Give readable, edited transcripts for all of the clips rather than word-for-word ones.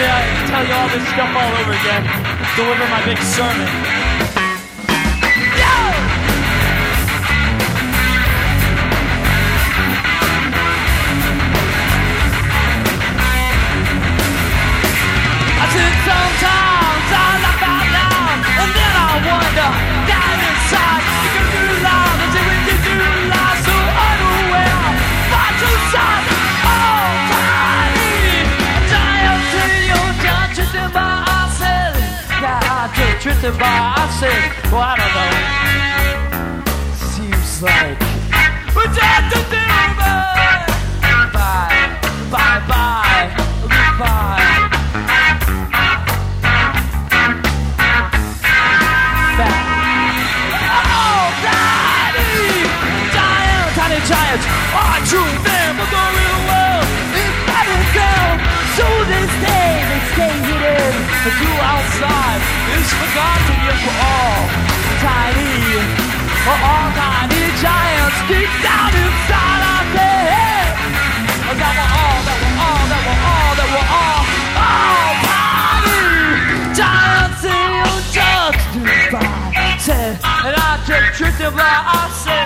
me tell you all this stuff all over again. Deliver my big sermon. I said sometimes I laugh out loud, and then I wonder, down inside, you can do lies, until we can do lies so unaware. Far too sad, all tiny, giant radio, just drifting by ourselves. Yeah, I just drifting by ourselves. Well, I don't know. Seems like we're just a human. Bye, bye, bye, goodbye. Giants are true men for the real world. It's battleground. So they stay hidden. But you outside is forgotten yet for all. All tiny giants deep down inside our head. That we're all tiny giants in just goodbye. Said, and I just tricked them by I said.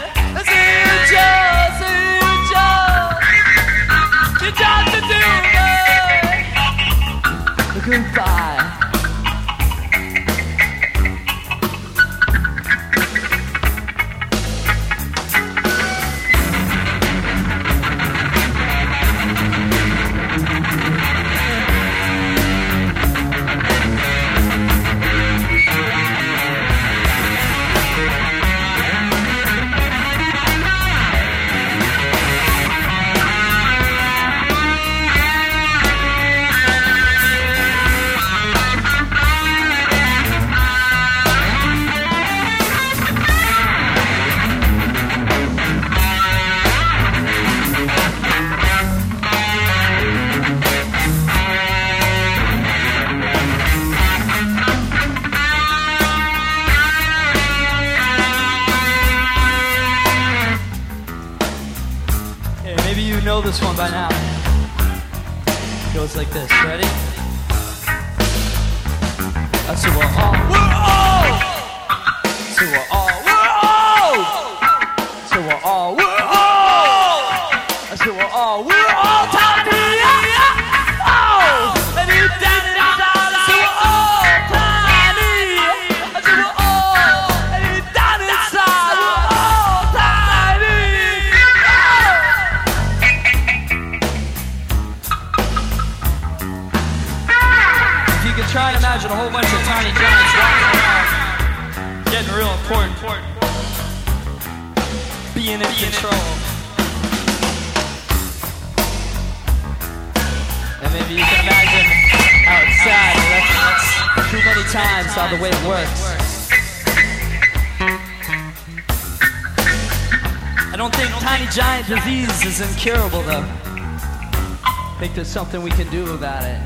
You just to do it. Goodbye. Know this one by now. It goes like this. Ready? So we're all. So we're all. So we're all. So we're all. Tiny. Oh, and you down and down. So we're all tiny. So we're all. And you down inside. We're all tiny. Try and imagine a whole bunch of tiny giants walking around, getting real important, being in control. And maybe you can imagine how it's sad. That's too many times how the way it works. I don't think tiny giant disease is incurable though. I think there's something we can do about it.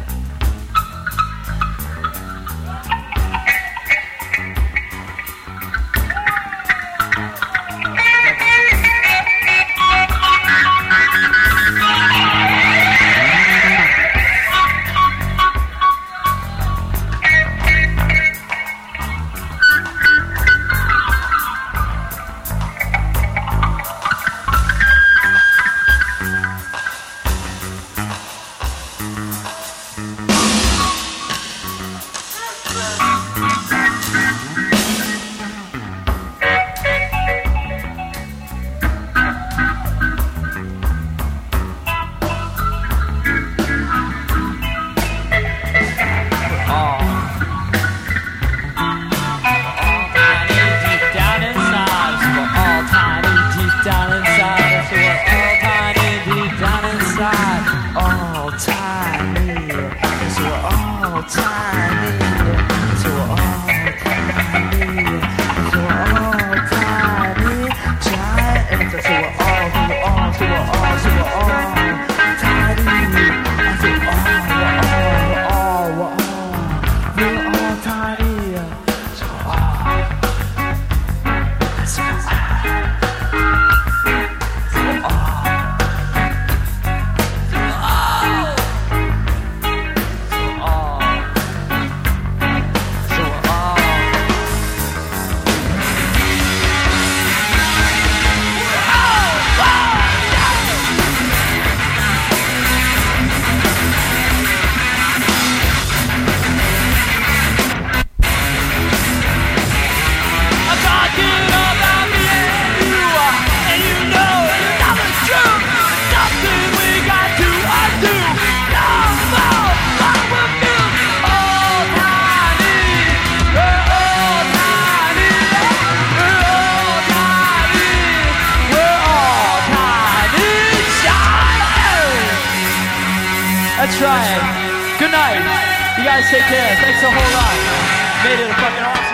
trying. Good night. You guys take care. Thanks a whole lot. Made it a fucking awesome.